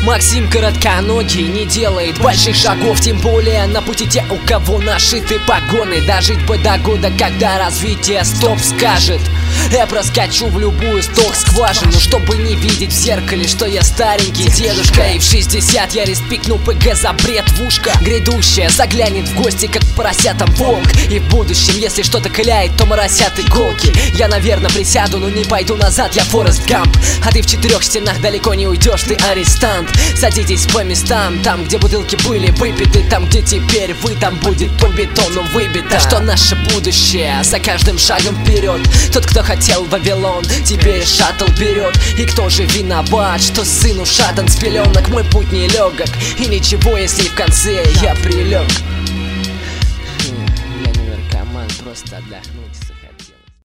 Максим коротконогий не делает больших шагов, тем более на пути те, у кого нашиты погоны. Дожить бы до года, когда развитие стоп скажет. Я проскочу в любую сток-скважину, чтобы не видеть в зеркале, что я старенький дедушка. И в 60 я респикну ПГ за бред в ушко. Грядущее заглянет в гости, как поросятам волк. И в будущем, если что-то кляет, то моросят иголки. Я, наверное, присяду, но не пойду назад, я Форест Гамп. А ты в 4 стенах далеко не уйдешь, ты арестант. Садитесь по местам, там, где бутылки были выпиты, там, где теперь вы, там будет по бетону выбито. Что наше будущее за каждым шагом вперед. Тот, кто хотел Вавилон, теперь шаттл берет. И кто же виноват, что сын ушатан с пеленок? Мой путь нелегок, и ничего, если в конце я прилег. Я не наркоман, просто отдохнуть.